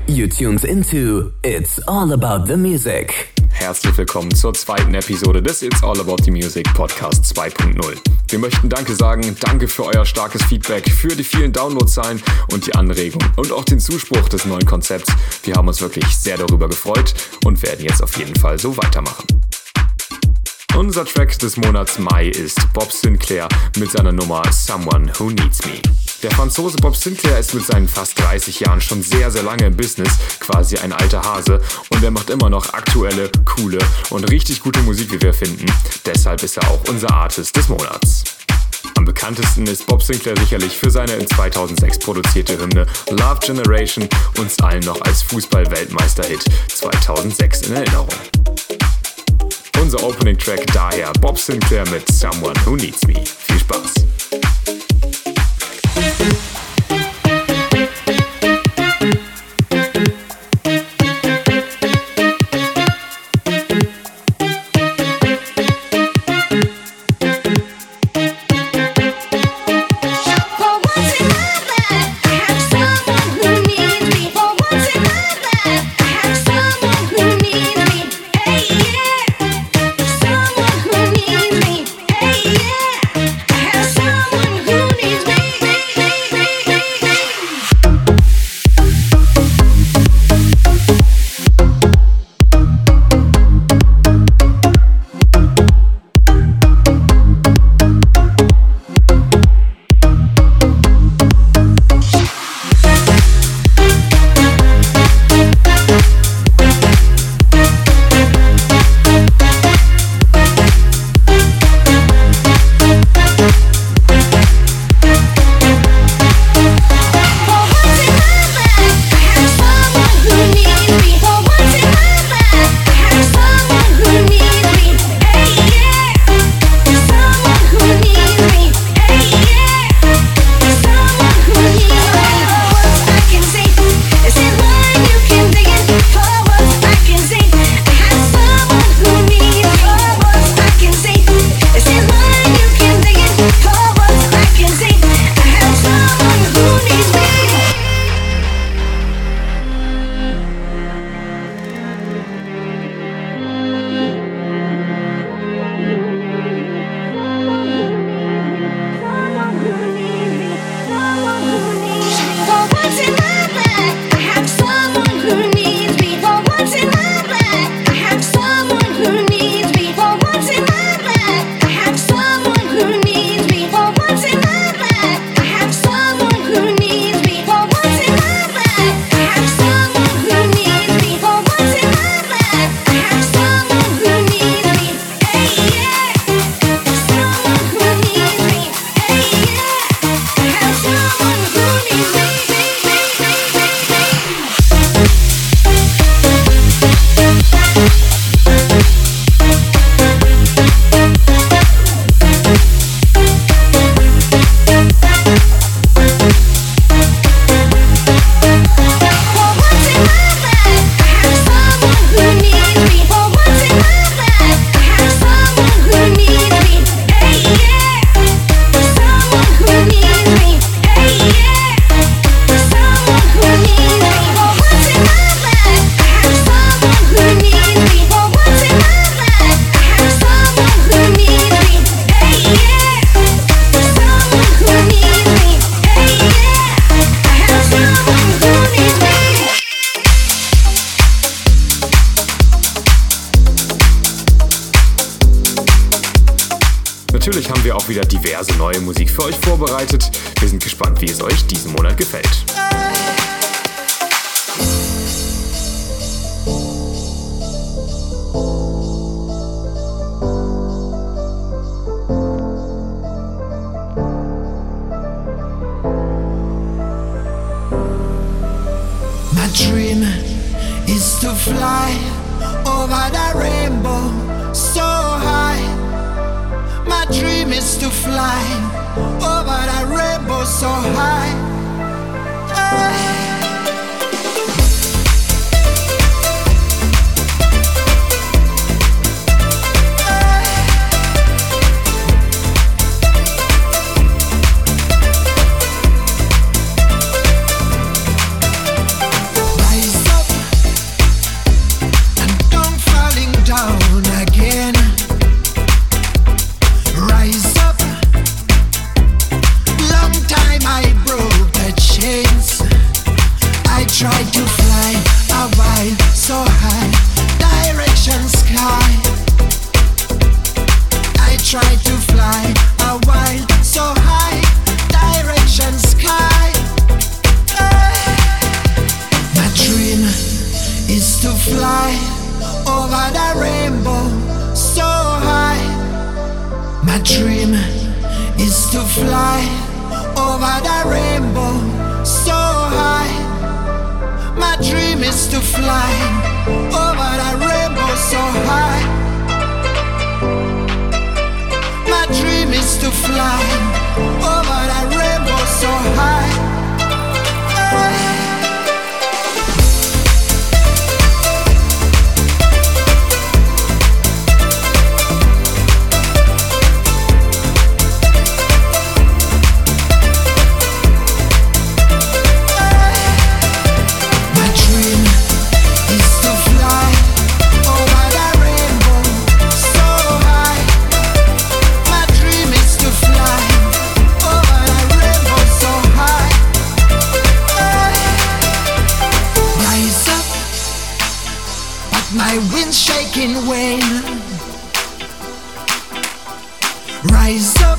You tuned into It's All About the Music. Herzlich willkommen zur zweiten Episode des It's All About the Music Podcast 2.0. Wir möchten Danke sagen, danke für euer starkes Feedback, für die vielen Downloadzahlen und die Anregung und auch den Zuspruch des neuen Konzepts. Wir haben uns wirklich sehr darüber gefreut und werden jetzt auf jeden Fall so weitermachen. Unser Track des Monats Mai ist Bob Sinclar mit seiner Nummer Someone Who Needs Me. Der Franzose Bob Sinclar ist mit seinen fast 30 Jahren schon sehr, sehr lange im Business, quasi ein alter Hase, und er macht immer noch aktuelle, coole und richtig gute Musik, wie wir finden. Deshalb ist er auch unser Artist des Monats. Am bekanntesten ist Bob Sinclar sicherlich für seine in 2006 produzierte Hymne Love Generation, uns allen noch als Fußball-Weltmeister-Hit 2006 in Erinnerung. Unser Opening-Track daher Bob Sinclar mit Someone Who Needs Me. Viel Spaß! Natürlich haben wir auch wieder diverse neue Musik für euch vorbereitet. Wir sind gespannt, wie es euch diesen Monat gefällt. My dream is to fly over the rainbow so high. My dream is to fly over the rainbow so high. Rise try to fly a while so high, direction sky. I try to fly a while so high, direction sky. My dream is to fly over the rainbow so high. My dream is to fly over the rainbow so high. My dream is to fly over the rainbow so high. My dream is to fly over the rainbow so high. My wind's shaking wane. Rise up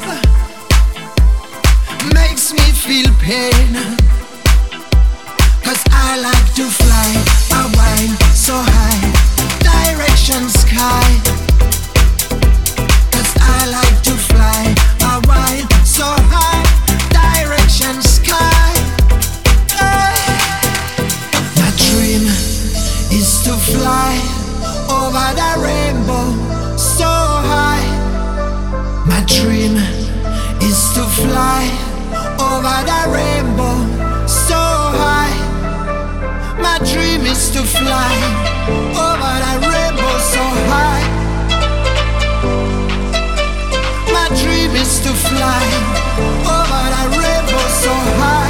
makes me feel pain, 'cause I like to fly a while so high, direction sky. 'Cause I like to fly a while so high, direction sky. My dream is to fly over the rainbow so high. My dream is to fly over the rainbow so high. My dream is to fly over the rainbow so high. My dream is to fly over the rainbow so high.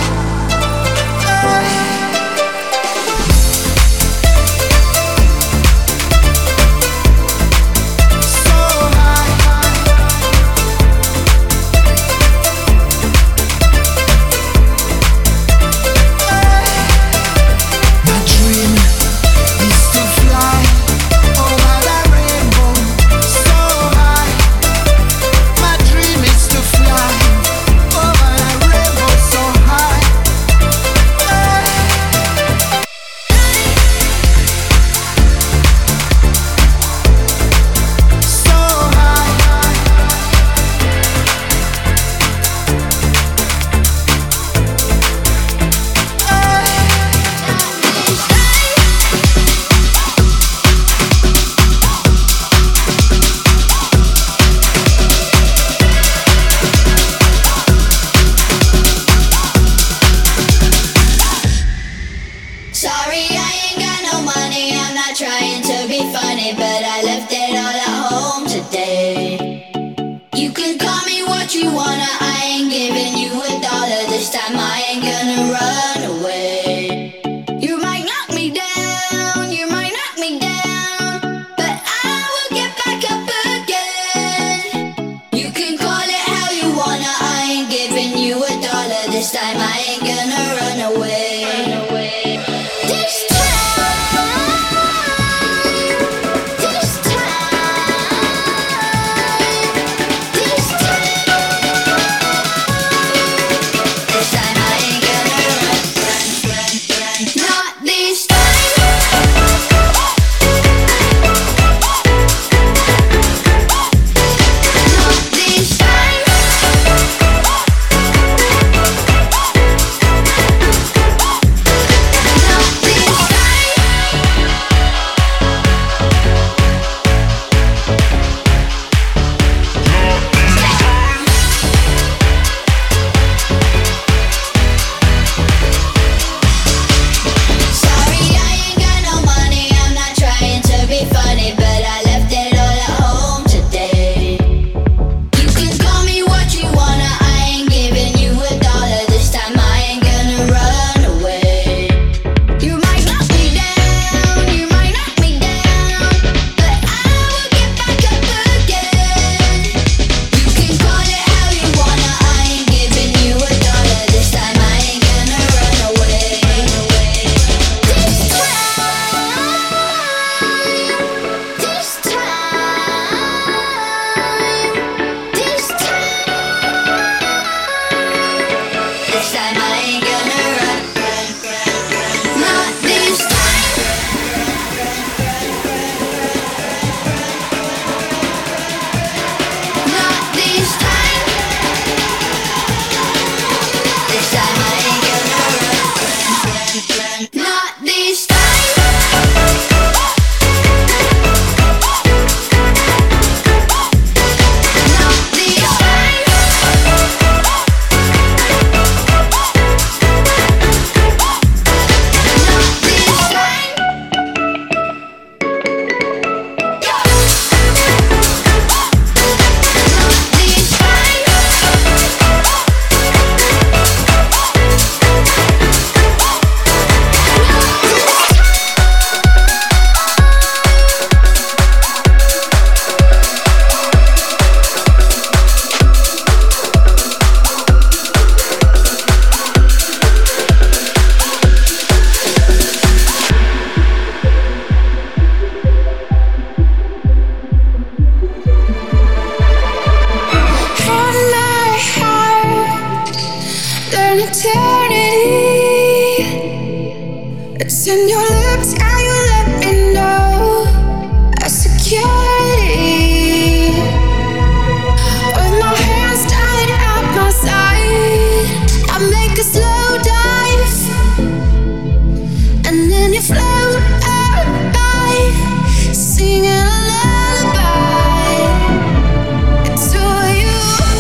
It's in your lips, and you let me know a security. With my hands tied at my side, I make a slow dive, and then you float out by, singing a lullaby. It's who you,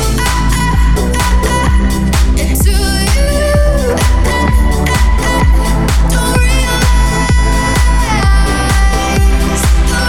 it's who you. Don't realize, don't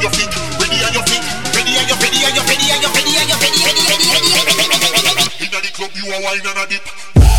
Ready club, you a wine and a dip.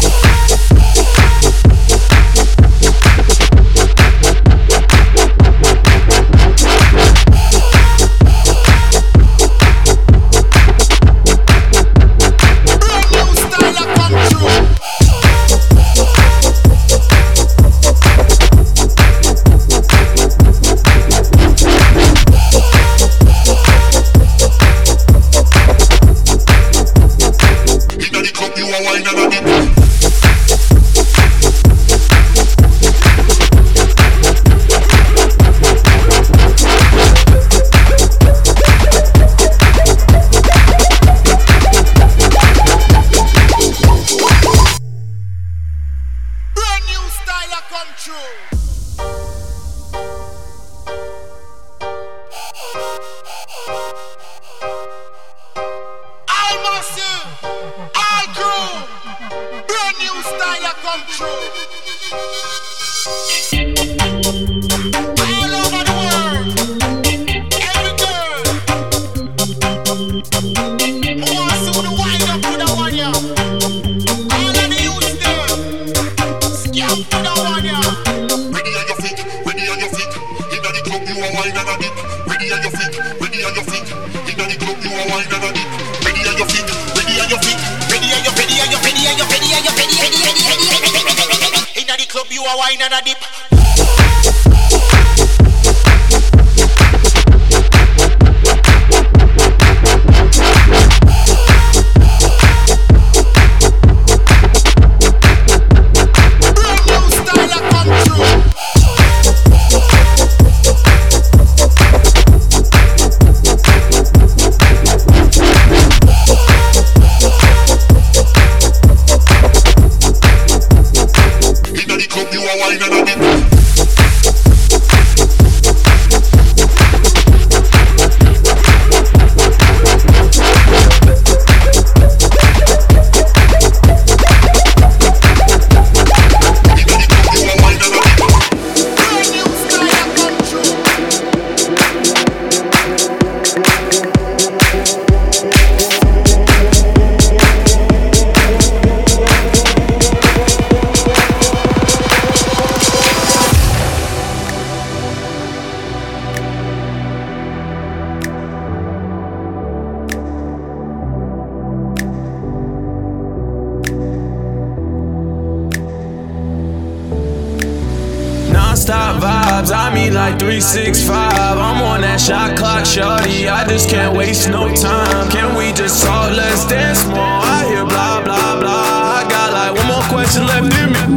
Non-stop vibes, I mean like 365. I'm on that shot clock, shorty. I just can't waste no time. Can we just talk? Let's dance more. I hear blah blah blah. I got like one more question left in me.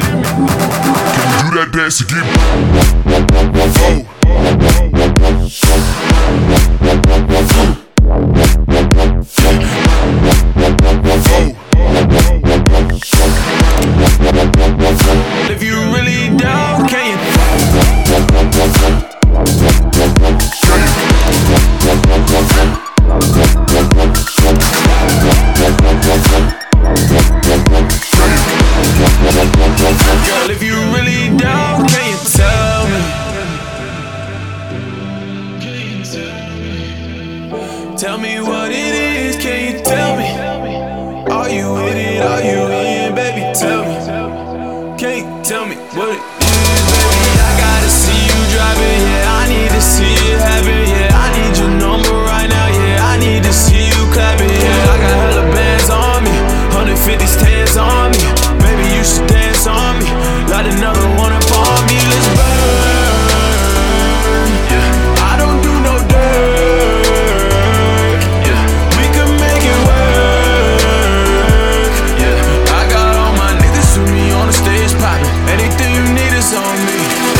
Can we do that dance again? If you really down, can you? Girl, if you really down, can you tell me? Tell me what it is, can you tell me? Are you with it, are you in, baby, tell me. Can you tell me what it is, baby? I gotta see you driving, yeah, I need to see you having, yeah. I need your number right now, yeah, I need to see you clapping, yeah. I got hella bands on me, 150 stands on me. Baby, you should dance on me, light another one up on me, let's burn, yeah. I don't do no dirt, yeah. We can make it work, yeah. I got all my niggas with me on the stage poppin'. Anything you need is on me.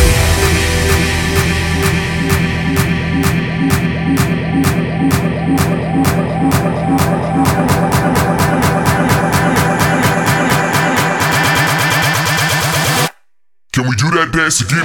Can we do that dance again?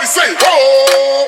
Somebody say, oh!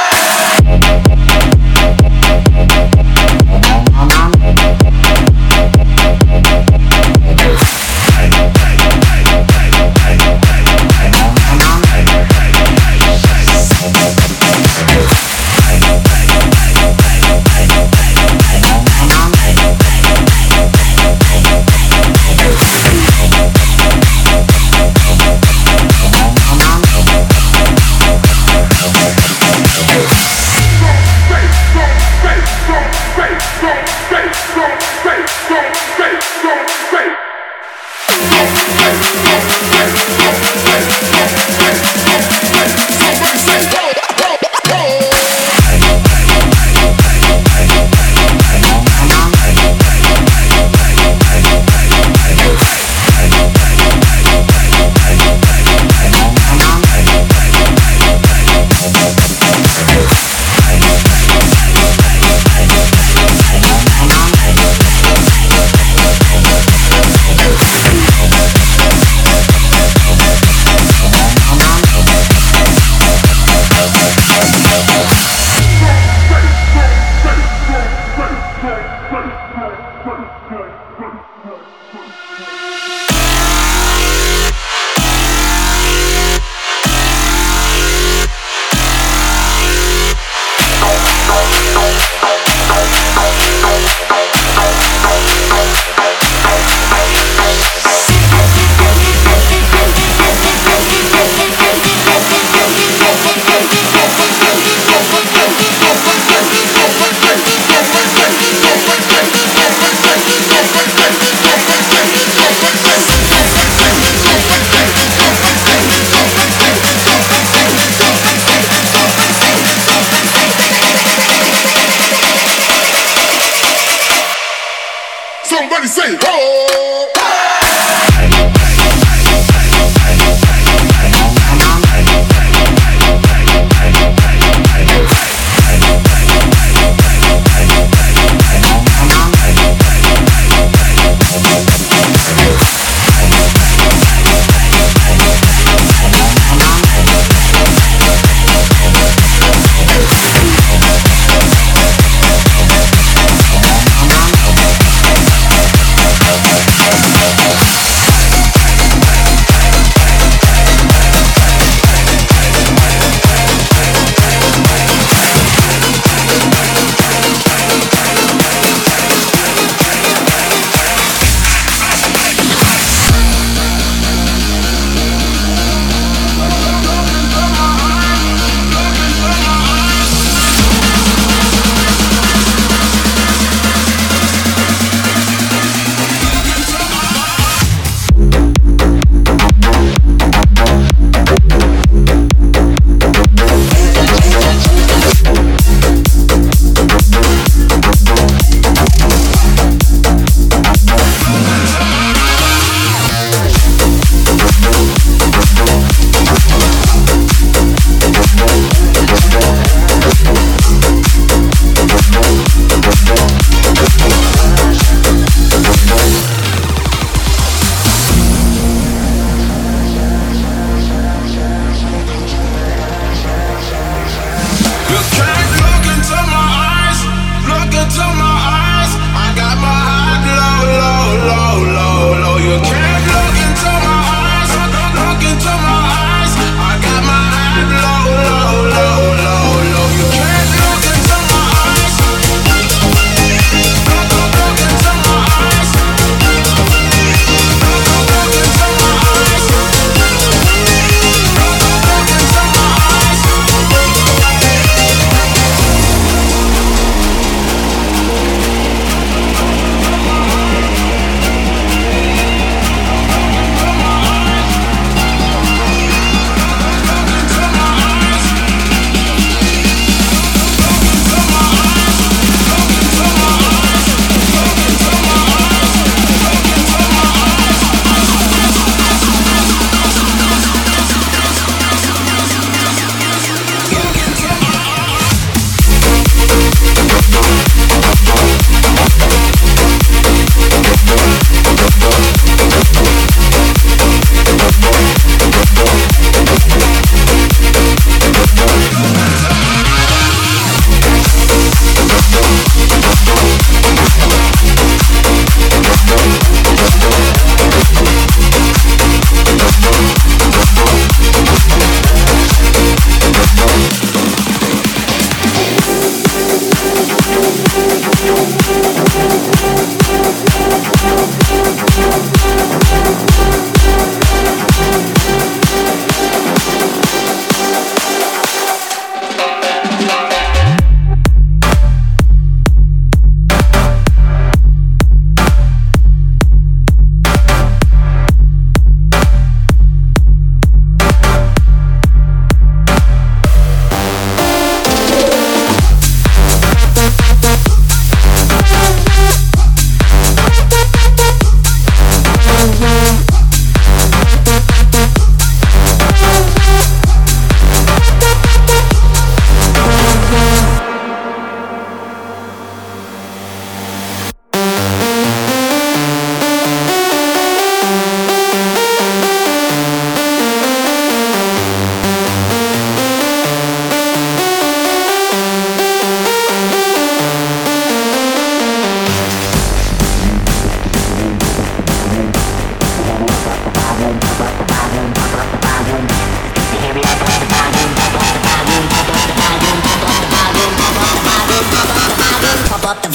Somebody say, oh!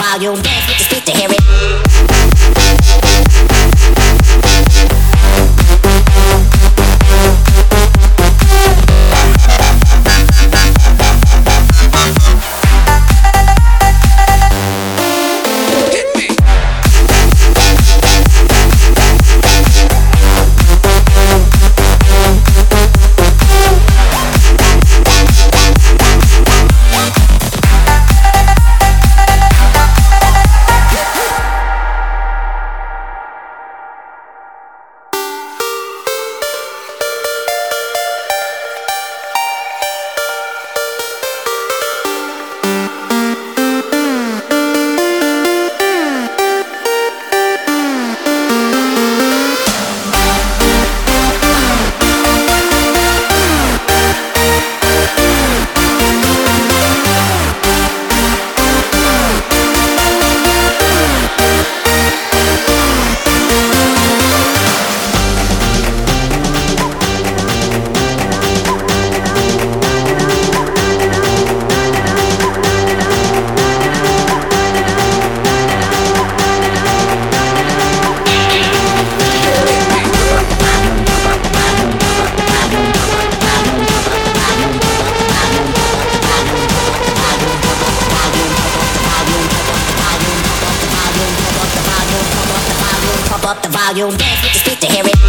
volume, dance with the speed to hear it. Up the volume, dance with the speed to hear it.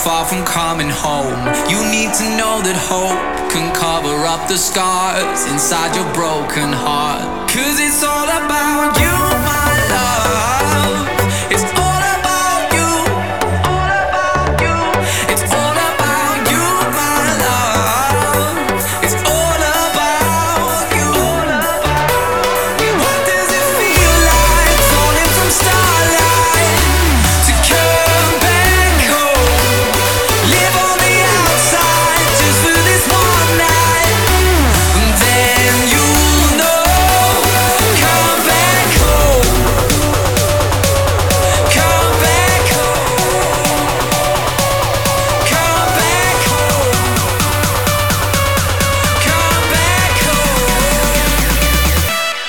far from coming home. You need to know that hope can cover up the scars inside your broken heart. 'Cause it's all about you, my love. It's all about you, all about you. It's all about you, my love. It's all about you, all about you. What does it feel like falling from starlight to come back home? Live on the outside just for this one night, and then you'll know. Come back home. Come back home. Come back home. Come back home.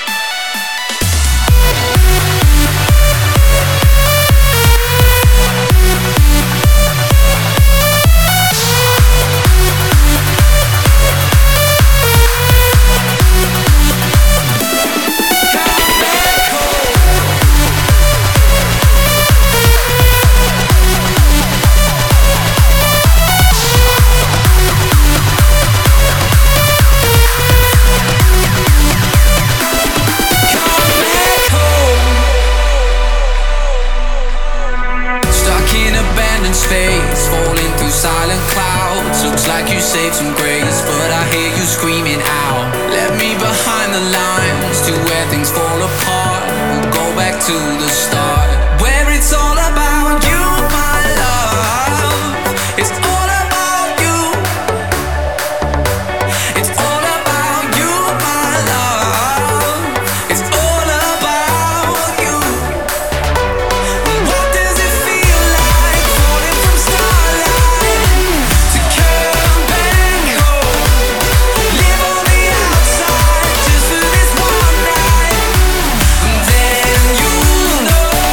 Stuck in abandoned space, falling through silent clouds. Looks like you saved some grace, but I hear you screaming out. Let me behind the lines to where things fall apart. We'll go back to the start, where it's all about you, my love. It's all about you. It's all about you, my love. It's all about you. What does it feel like falling from starlight to come back home? Live on the outside just for this one night, and then you'll know.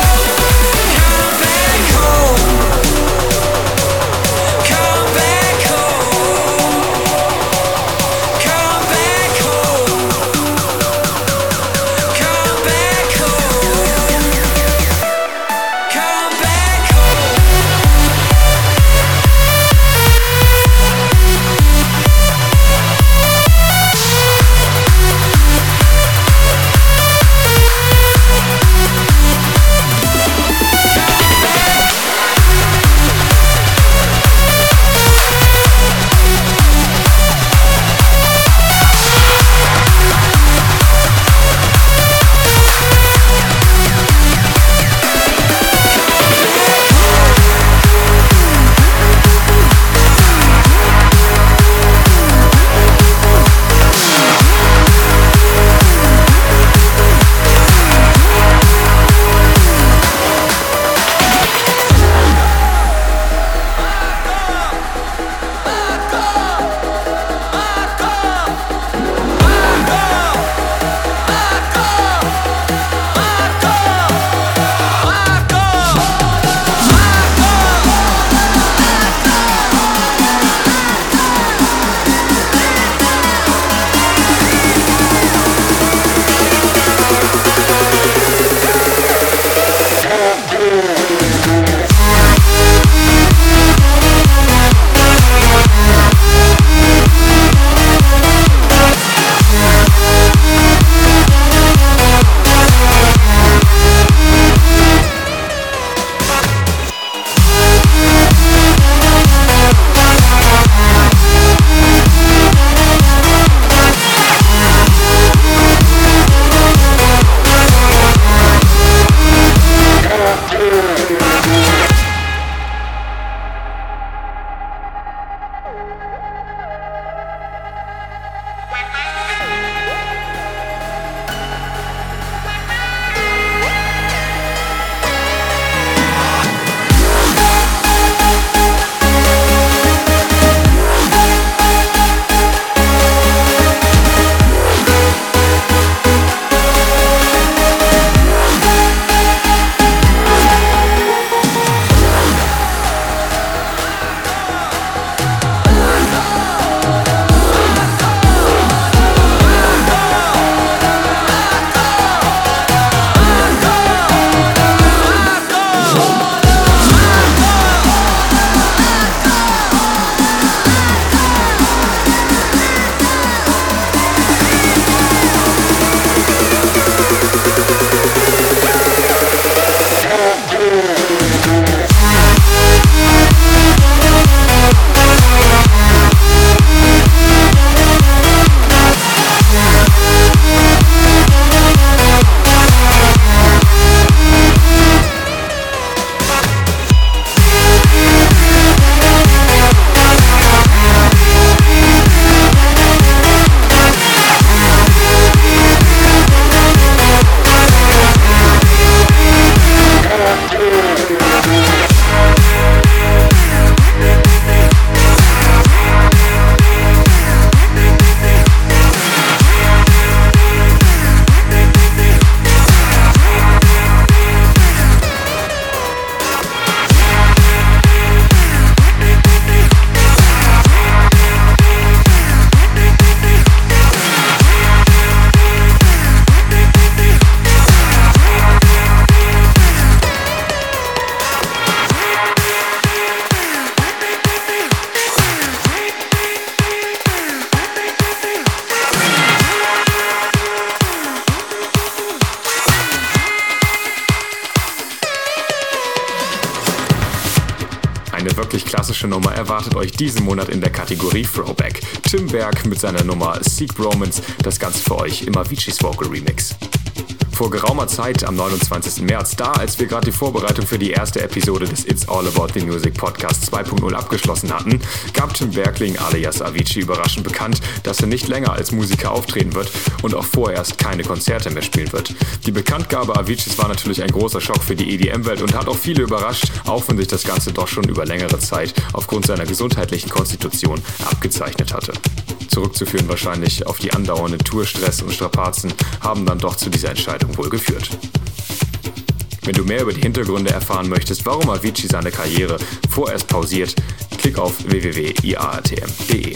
klassische Nummer erwartet euch diesen Monat in der Kategorie Throwback. Tim Berg mit seiner Nummer Seek Romance, das Ganze für euch im Avicii's Vocal Remix. Vor geraumer Zeit, am 29. März, da als wir gerade die Vorbereitung für die erste Episode des It's All About the Music Podcast 2.0 abgeschlossen hatten, gab Tim Bergling alias Avicii überraschend bekannt, dass er nicht länger als Musiker auftreten wird und auch vorerst keine Konzerte mehr spielen wird. Die Bekanntgabe Aviciis war natürlich ein großer Schock für die EDM-Welt und hat auch viele überrascht, auch wenn sich das Ganze doch schon über längere Zeit aufgrund seiner gesundheitlichen Konstitution abgezeichnet hatte. Zurückzuführen wahrscheinlich auf die andauernden Tourstress und Strapazen haben dann doch zu dieser Entscheidung wohl geführt. Wenn du mehr über die Hintergründe erfahren möchtest, warum Avicii seine Karriere vorerst pausiert, klick auf www.iartm.de.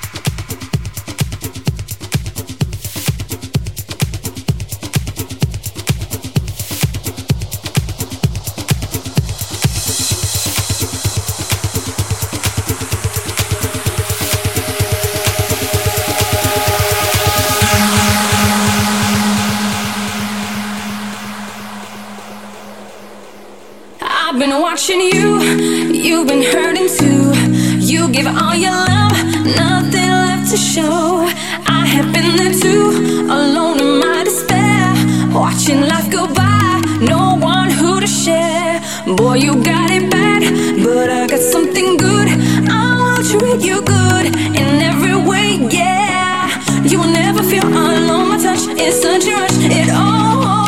I've been watching you, you've been hurting too. You give all your love, nothing left to show. I have been there too, alone in my despair, watching life go by, no one who to share. Boy, you got it bad, but I got something good. I will treat you good in every way, yeah. You will never feel alone, my touch is such a rush, it all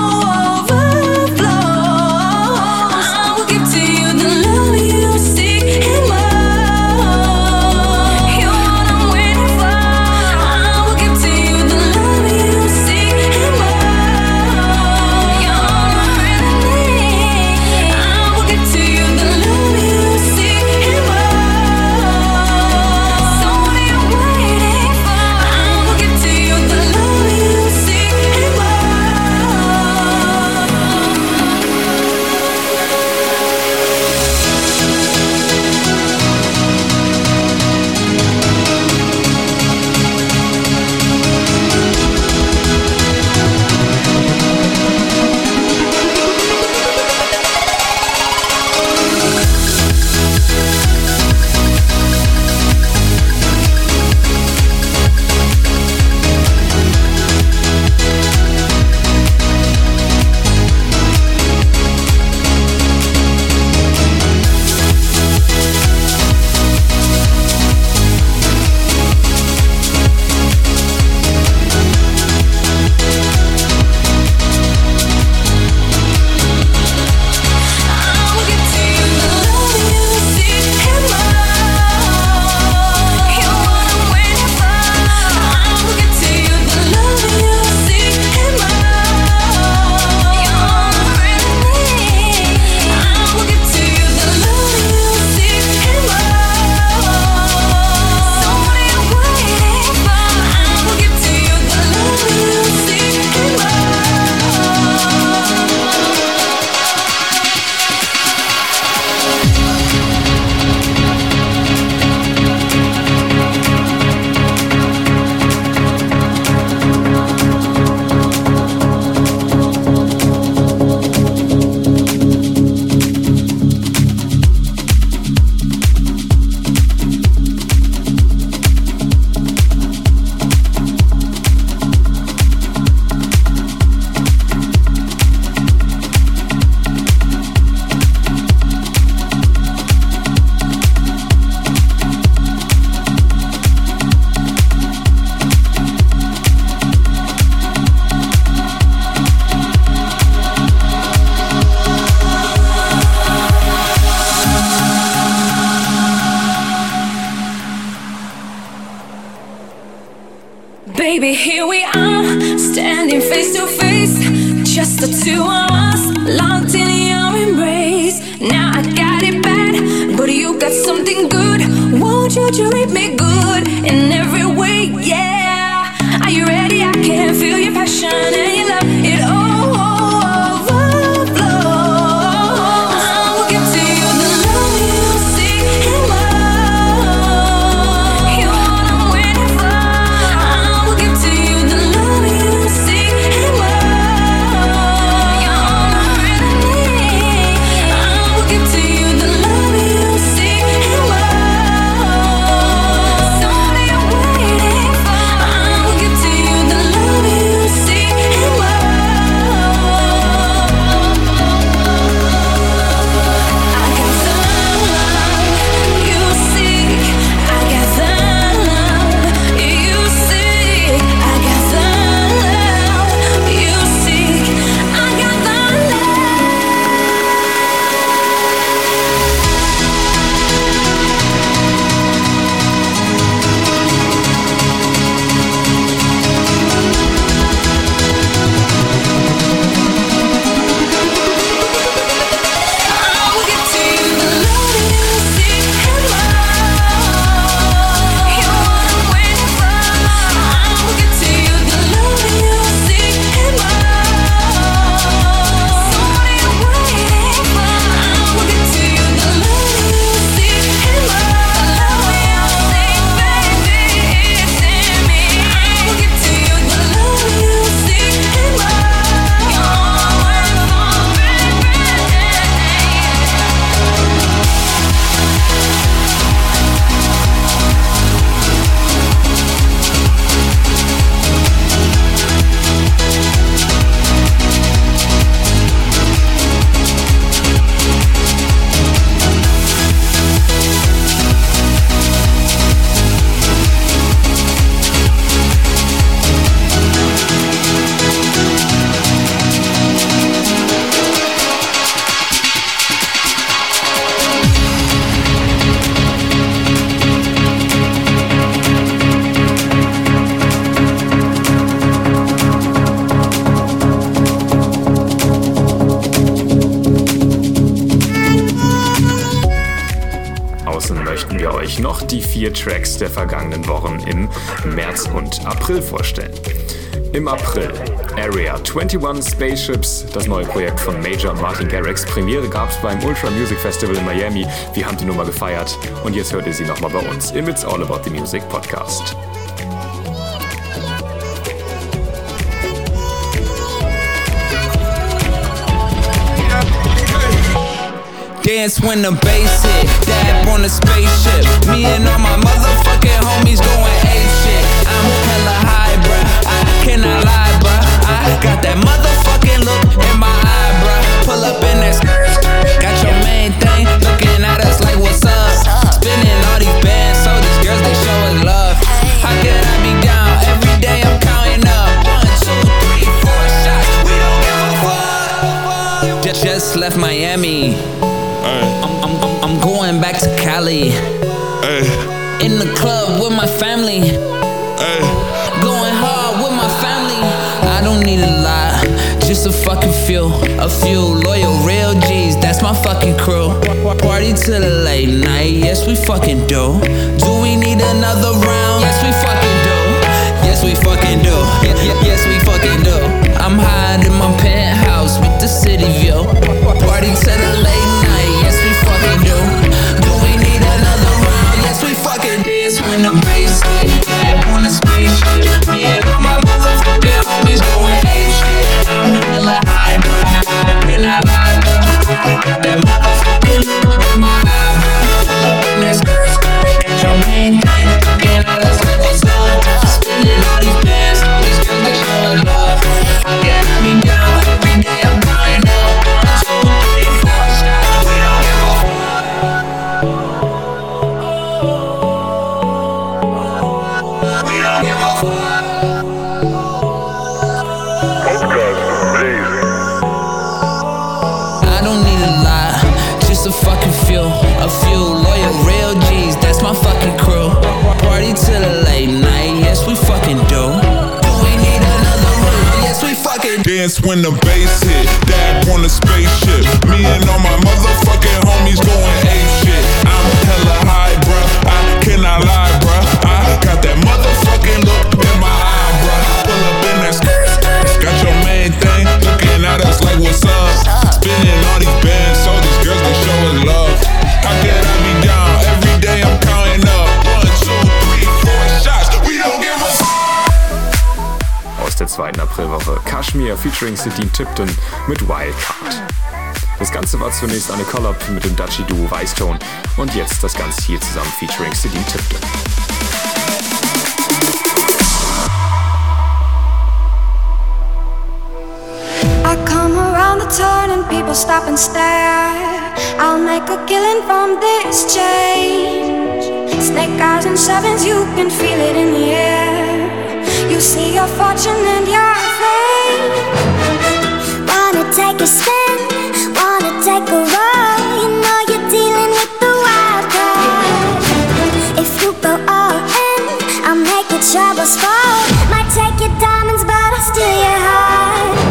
Baby, here we are, standing face to face, just the two of us, locked in your embrace. Now I got it bad, but you got something good. Won't you treat me good in every way, yeah. Are you ready? I can feel your passion and your love, it all give to you the love you seek and love. wir euch noch die 4 Tracks der vergangenen Wochen im März und April vorstellen. Im April Area 21 Spaceships, das neue Projekt von Major und Martin Garrix. Premiere gab's beim Ultra Music Festival in Miami. Wir haben die Nummer gefeiert und jetzt hört ihr sie nochmal bei uns im It's All About the Music Podcast. Dance when the bass hit, dab on the spaceship. Me and all my motherfucking homies going ape shit. I'm hella high, bruh, I cannot lie, bruh. I got that motherfucking look in my eye, bruh. Pull up in that skirt, got your main thing looking at us like what's up. Spinning all these bands, so these girls they show us love. How can I be down? Every day I'm counting up. 1, 2, 3, 4 shots. We don't give a fuck. Just left Miami. I'm going back to Cali. In the club with my family. Going hard with my family. I don't need a lot, just a fucking few. A few loyal real G's, that's my fucking crew. Party till the late night, yes we fucking do. Do we need another round? Yes we fucking do. Yes we fucking do. Yes we fucking do. I'm high in my penthouse with the city view. Party till the late night, yes we fucking do. Do we need another round? Yes we fucking dance when the bass hit. Dab on the spaceship. Me and all my motherfucking homies going ape shit. I'm hella high, bruh, and I lie, bruh. Got that motherfucking look in my eye, bruh. Pull up in that skirt, get your main thing looking at us like what's up. Spinning all these bands, all these girls they showing love. How can I be down? Every day I'm crying up. 1, 2, 3, 4 shots. We don't give a fuck. We don't give a fuck. I don't need a lot, just a fucking few. A few loyal real G's, that's my fucking crew. Party till the late night, yes we fucking do. Do we need another round? Yes we fucking dance when the bass hit, dab on the spaceship. Me and all my motherfucking homies going ape shit. I'm hella high, bruh, I cannot lie, bruh. I got that motherfucking look in my eye, bruh. Pull up in that skirt, got your main thing looking at us like what's up. Spinning all these bands, so these girls they show us love. How can I be down? Every day I'm counting up. 1, 2, 3, 4 shots. We don't give a fuck. Aus der zweiten Aprilwoche Kashmir featuring Sidine Tipton mit Wildcard. Das Ganze war zunächst eine Collab mit dem Dutchy-Duo Weisstone und jetzt das Ganze hier zusammen featuring Sidine Tipton. I come around the turn and people stop and stare. I'll make a killing from this change. Snake eyes and sevens, you can feel it in the air. You see your fortune and your fame. Wanna take a spin, wanna take a roll. You know you're dealing with the wild card. If you go all in, I'll make your troubles fall. Might take your diamonds, but I'll steal your heart.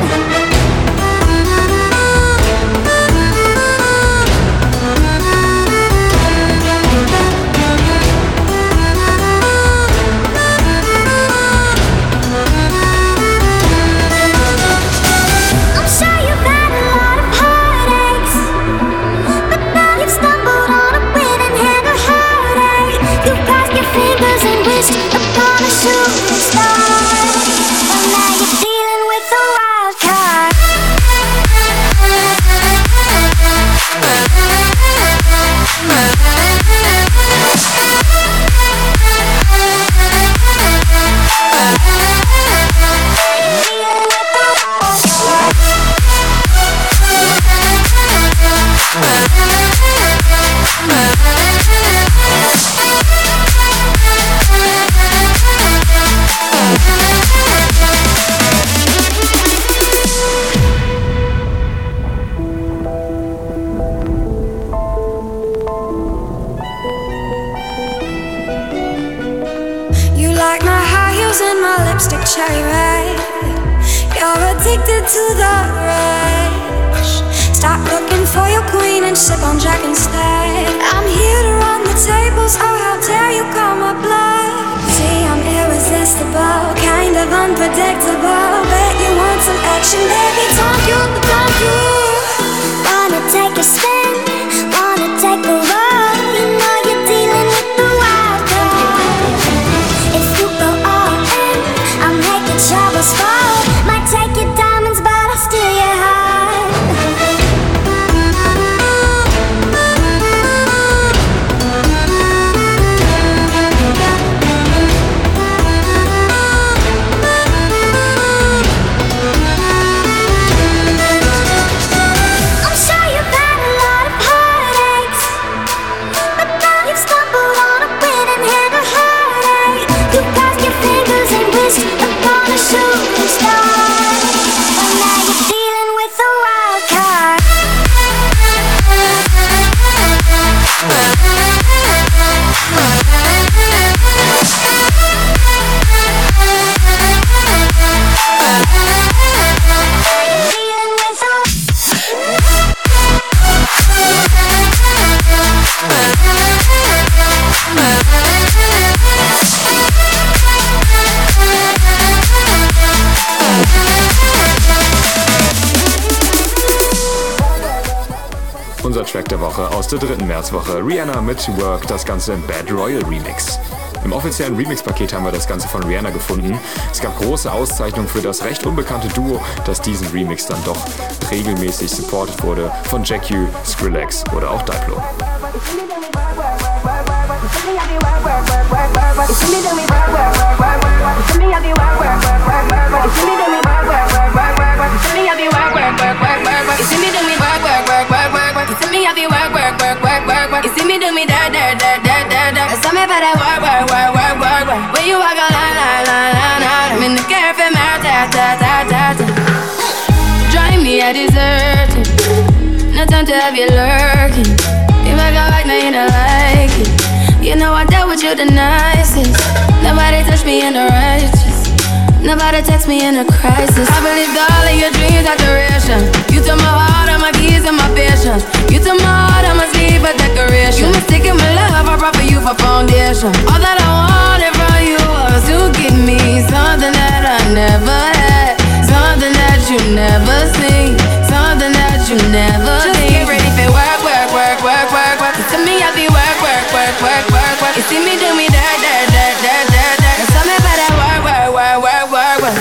Cherry red, you're addicted to the rush. Stop looking for your queen and sip on Jack instead. I'm here to run the the tables, oh how dare you call my bluff. See, I'm irresistible, kind of unpredictable. Bet you want some action, baby, don't you? Wanna take a spin, wanna take a roll. You know you're dealing with the wild card. If you go all in, I'll make your troubles fall. Might take your diamonds, but I'll steal your heart. Unser Track der Woche aus der 3. Märzwoche, Rihanna mit Work, das Ganze im Bad Royal Remix. Im offiziellen Remix-Paket haben wir das Ganze von Rihanna gefunden. Es gab große Auszeichnungen für das recht unbekannte Duo, das diesen Remix dann doch regelmäßig supported wurde von Jack U, Skrillex oder auch Diplo. You see me do me da da da da da da. Tell me about that work. Where you walk a line. I'm in the cafe, man, ta. Drive me a dessert. No time to have you lurking. If I go back, now you don't like it. You know I dealt with you the nicest. Nobody touched me in the righteous. Nobody text me in a crisis. I believed all of your dreams are duration. You took my heart, all my keys and my patience. You took my heart, I must leave a decoration. You mistaken my love, I brought for you for foundation. All that I wanted from you was to give me something that I never had, something that you never seen, something that you never just seen. Get ready for work. You see me, I be work. You see me do me da. Tell me about that work.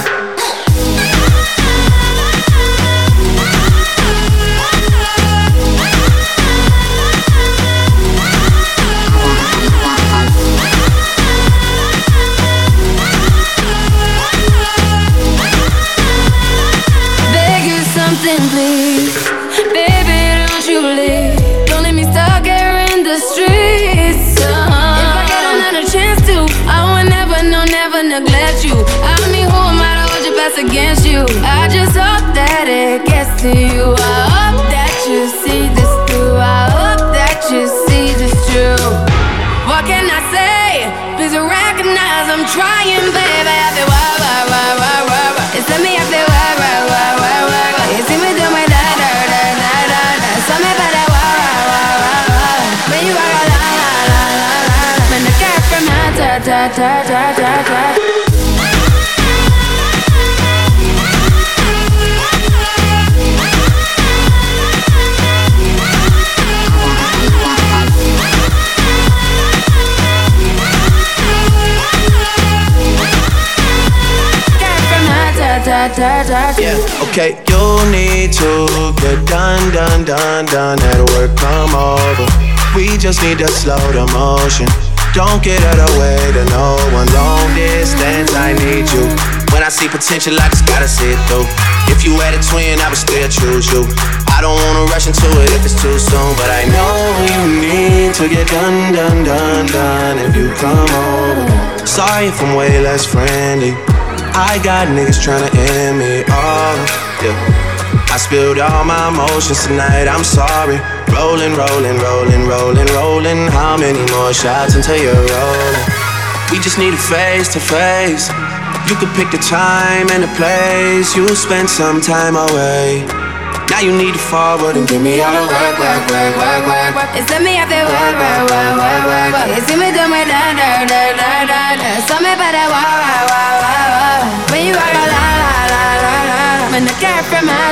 Beg you something, please. Baby, don't you leave. Don't let me stuck here in the streets. If I get another chance to, I will never neglect you. I mean, who am I to hold your best against you? I just hope that it gets to you. I hope that you see this through. I hope that you see this true. What can I say? Please recognize I'm trying, baby. I feel wah. It's me, I feel wah. You see me do my da. Tell me about that wah. When you walk a la. When the girl from my ta. Yeah, okay, you need to get done. That'll work, come over. We just need to slow the motion. Don't get out of the way to no one. Long distance, I need you. When I see potential, I just gotta see it through. If you had a twin, I would still choose you. I don't wanna rush into it if it's too soon, but I know you need to get done if you come over. Sorry if I'm way less friendly. I got niggas tryna end me off, yeah. I spilled all my emotions tonight, I'm sorry. Rolling. How many more shots until you're rolling? We just need a face to face. You could pick the time and the place. You'll spend some time away. Now you need to forward and give me all the work. It's me up there, work. You see me do my da. So me better work. When you walk la. When the cat from my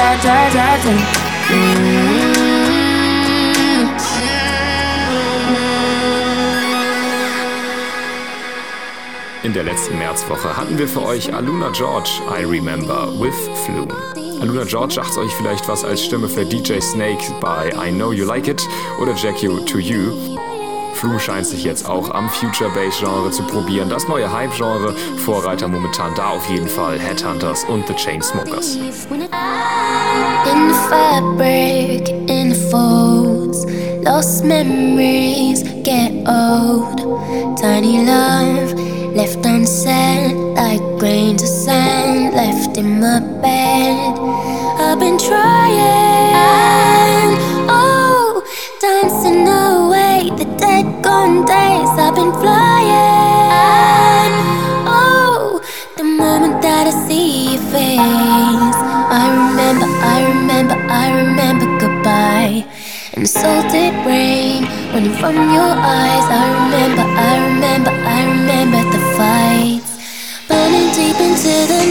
In der letzten Märzwoche hatten wir für euch Aluna George, I Remember, with Flume. Aluna George sagt euch vielleicht was als Stimme für DJ Snake bei I Know You Like It oder Jack You To You. Flume scheint sich jetzt auch am Future Bass Genre zu probieren, das neue Hype-Genre, Vorreiter momentan da auf jeden Fall Headhunters und The Chainsmokers. In the fabric, in the folds, lost memories get old. Tiny love left unsaid, like grains of sand left in my bed. I've been trying, oh, dancing away the dead gone days. I've been flying, oh, the moment that I see your face. I remember goodbye. And the salted rain running from your eyes. I remember the fights burning deep into the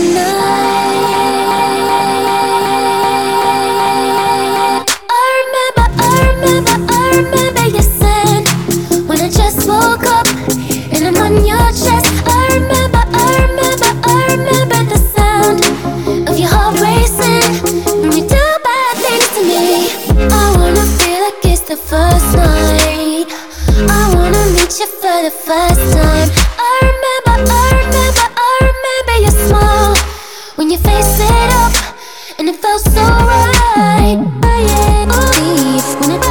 night. I remember your scent when I just woke up and I'm on your chest. I remember the sound of your heart racing when you do bad things to me. I wanna feel like it's the first night. I wanna meet you for the first time. I remember your smile when you face it up, and it felt so right. Deep when it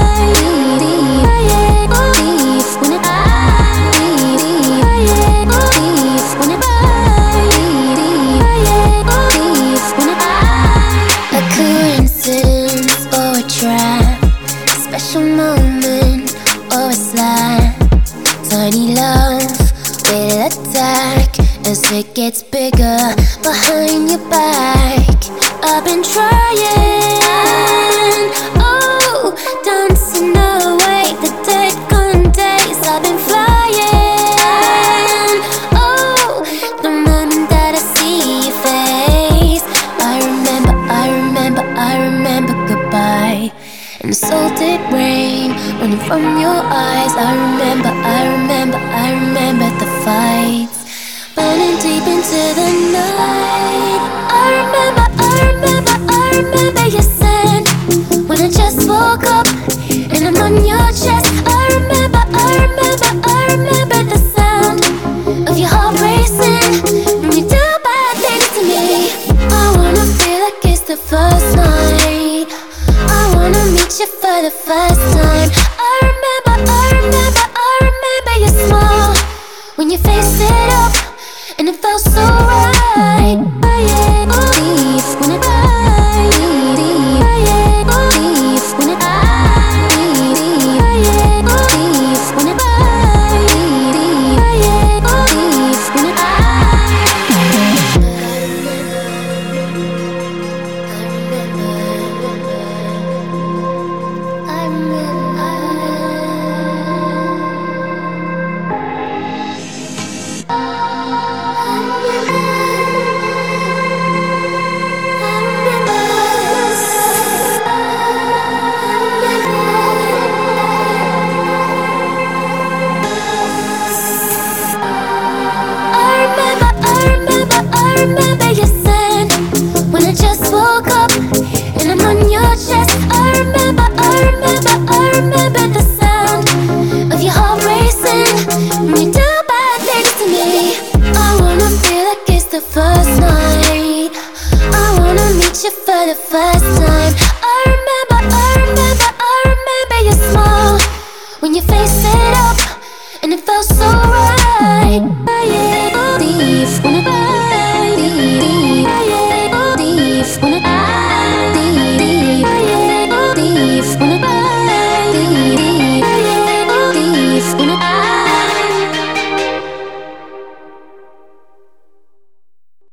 a coincidence or a trap, special moment or a slap. Tiny love will attack as it gets bigger behind your back. I've been trying, oh, dancing away the dead gone days. I've been flying, oh, the moment that I see your face. I remember goodbye. And the salted rain running from your eyes. I remember the fights burning deep into the night. I remember your scent when I just woke up and I'm on your chest. I remember the sound of your heart racing when you do bad things to me. I wanna feel like it's the first night. I wanna meet you for the first time. I remember your smile when you face it up, and it felt so right. Deep when it for the first time. I remember your smile when you face it up, and it felt so right. Deep when it